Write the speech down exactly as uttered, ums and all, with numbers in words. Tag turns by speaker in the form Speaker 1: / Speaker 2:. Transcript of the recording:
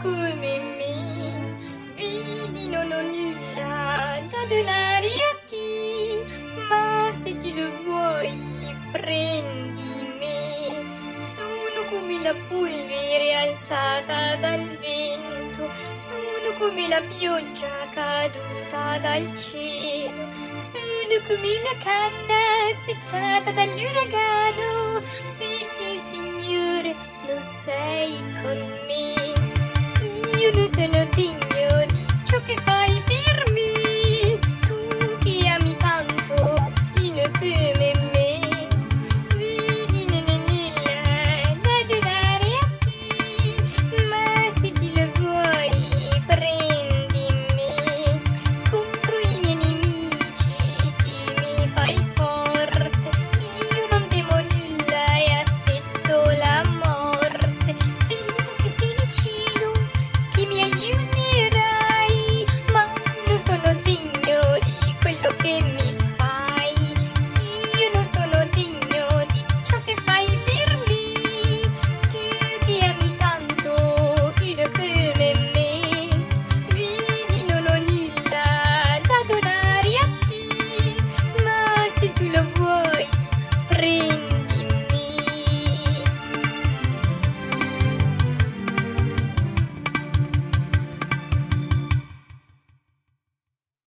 Speaker 1: come me, vedi non ho nulla da donare a te, ma se ti lo vuoi prendi me, sono come la polvere alzata dal vento, sono come la pioggia caduta dal cielo, sono come una canna spezzata dall'uragano, se tu, Signore, non sei con me.